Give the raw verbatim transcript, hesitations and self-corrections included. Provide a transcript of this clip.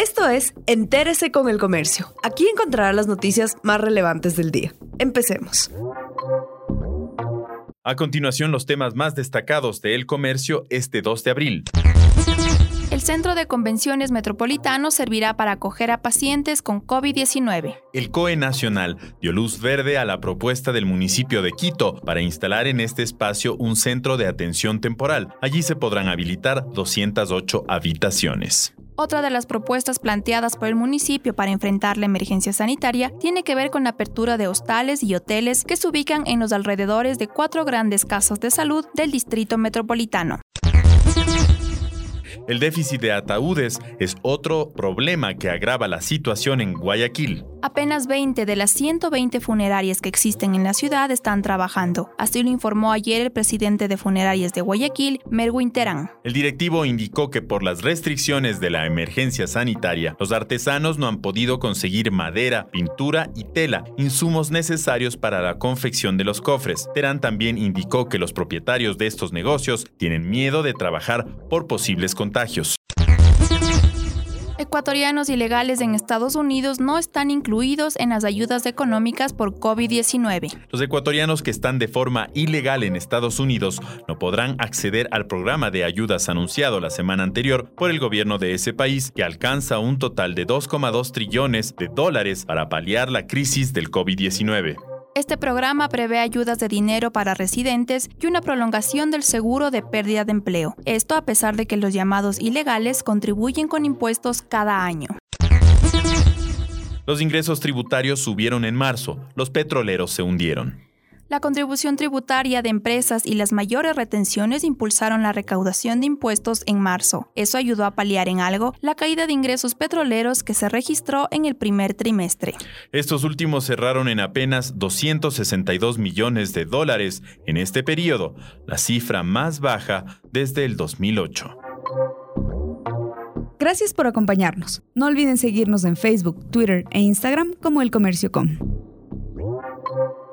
Esto es Entérese con el Comercio. Aquí encontrará las noticias más relevantes del día. Empecemos. A continuación, los temas más destacados de El Comercio este dos de abril. El Centro de Convenciones Metropolitano servirá para acoger a pacientes con COVID diecinueve. El C O E Nacional dio luz verde a la propuesta del municipio de Quito para instalar en este espacio un centro de atención temporal. Allí se podrán habilitar doscientas ocho habitaciones. Otra de las propuestas planteadas por el municipio para enfrentar la emergencia sanitaria tiene que ver con la apertura de hostales y hoteles que se ubican en los alrededores de cuatro grandes casas de salud del distrito metropolitano. El déficit de ataúdes es otro problema que agrava la situación en Guayaquil. Apenas veinte de las ciento veinte funerarias que existen en la ciudad están trabajando. Así lo informó ayer el presidente de Funerarias de Guayaquil, Merwin Terán. El directivo indicó que por las restricciones de la emergencia sanitaria, los artesanos no han podido conseguir madera, pintura y tela, insumos necesarios para la confección de los cofres. Terán también indicó que los propietarios de estos negocios tienen miedo de trabajar por posibles contagios. Ecuatorianos ilegales en Estados Unidos no están incluidos en las ayudas económicas por COVID diecinueve. Los ecuatorianos que están de forma ilegal en Estados Unidos no podrán acceder al programa de ayudas anunciado la semana anterior por el gobierno de ese país, que alcanza un total de dos coma dos trillones de dólares para paliar la crisis del COVID diecinueve. Este programa prevé ayudas de dinero para residentes y una prolongación del seguro de pérdida de empleo. Esto a pesar de que los llamados ilegales contribuyen con impuestos cada año. Los ingresos tributarios subieron en marzo, los petroleros se hundieron. La contribución tributaria de empresas y las mayores retenciones impulsaron la recaudación de impuestos en marzo. Eso ayudó a paliar en algo la caída de ingresos petroleros que se registró en el primer trimestre. Estos últimos cerraron en apenas doscientos sesenta y dos millones de dólares en este periodo, la cifra más baja desde el dos mil ocho. Gracias por acompañarnos. No olviden seguirnos en Facebook, Twitter e Instagram como El Comercio punto com.